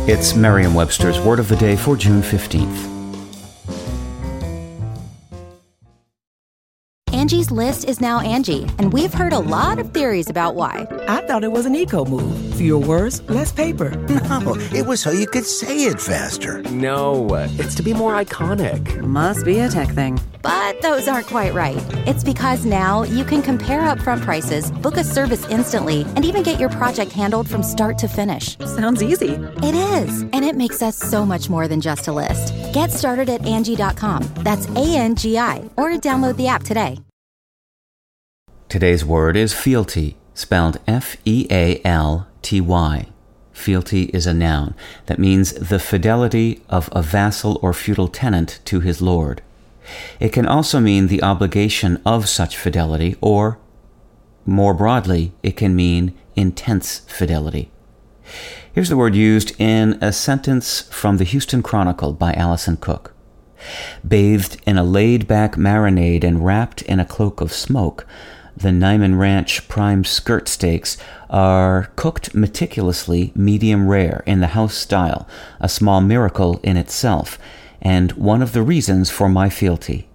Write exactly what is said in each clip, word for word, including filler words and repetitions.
It's Merriam-Webster's Word of the Day for June fifteenth. Angie's List is now Angie, and we've heard a lot of theories about why. I thought it was an eco-move. Fewer words, less paper. No, it was so you could say it faster. No, it's to be more iconic. Must be a tech thing. But those aren't quite right. It's because now you can compare upfront prices, book a service instantly, and even get your project handled from start to finish. Sounds easy. It is, and it makes us so much more than just a list. Get started at Angie dot com. That's A N G I, or download the app today. Today's word is fealty, spelled F E A L T Y. Fealty is a noun that means the fidelity of a vassal or feudal tenant to his lord. It can also mean the obligation of such fidelity, or, more broadly, it can mean intense fidelity. Here's the word used in a sentence from the Houston Chronicle by Allison Cook. Bathed in a laid-back marinade and wrapped in a cloak of smoke, the Nyman Ranch prime skirt steaks are cooked meticulously medium rare in the house style, a small miracle in itself, and one of the reasons for my fealty.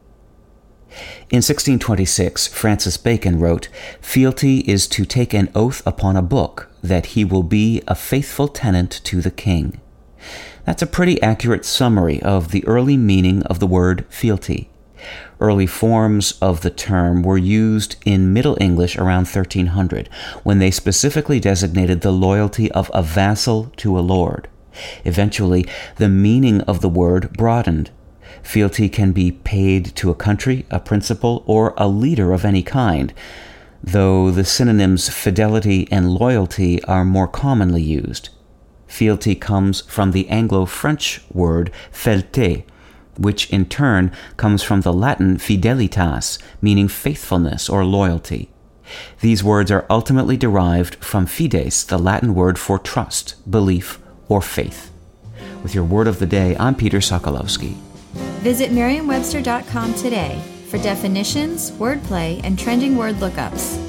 In sixteen twenty-six, Francis Bacon wrote, "Fealty is to take an oath upon a book that he will be a faithful tenant to the king." That's a pretty accurate summary of the early meaning of the word fealty. Early forms of the term were used in Middle English around thirteen hundred, when they specifically designated the loyalty of a vassal to a lord. Eventually, the meaning of the word broadened. Fealty can be paid to a country, a principle, or a leader of any kind, though the synonyms fidelity and loyalty are more commonly used. Fealty comes from the Anglo-French word fealté, which in turn comes from the Latin fidelitas, meaning faithfulness or loyalty. These words are ultimately derived from fides, the Latin word for trust, belief, or faith. With your Word of the Day, I'm Peter Sokolowski. Visit Merriam Webster dot com today for definitions, wordplay, and trending word lookups.